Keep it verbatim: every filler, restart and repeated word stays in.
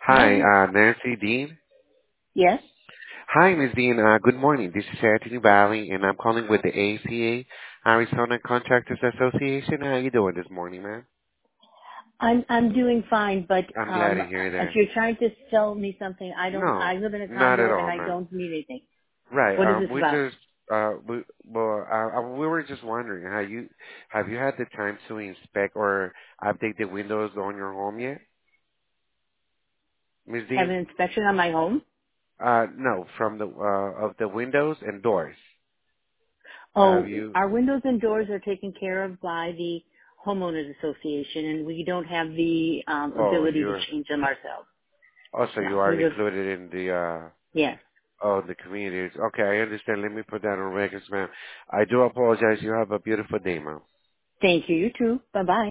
Hi, Hello? uh, Nancy Dean. Yes? Hi, Miss Dean. Uh, good morning. This is Anthony Valley, and I'm calling with the A C A, Arizona Contractors Association. How you doing this morning, man? I'm I'm doing fine, but I'm glad um to hear if that. you're trying to sell me something, I don't No, I live in a not condo at and all, I man. don't need anything. Right. What is Um, this we about? just, uh, we, well, uh, uh, we were just wondering, how you, have you had the time to inspect or update the windows on your home yet, Miss Have Dean? an inspection on my home? Uh, no, from the, uh, of the windows and doors. Have Oh, you? our windows and doors are taken care of by the homeowners association and we don't have the um Oh, ability to you're. change them ourselves. Also, No, you are we just included in the uh yes. oh the communities. Okay, I understand. Let me put that on records, ma'am. I do apologize. You have a beautiful day, ma'am. Thank you, you too. Bye bye.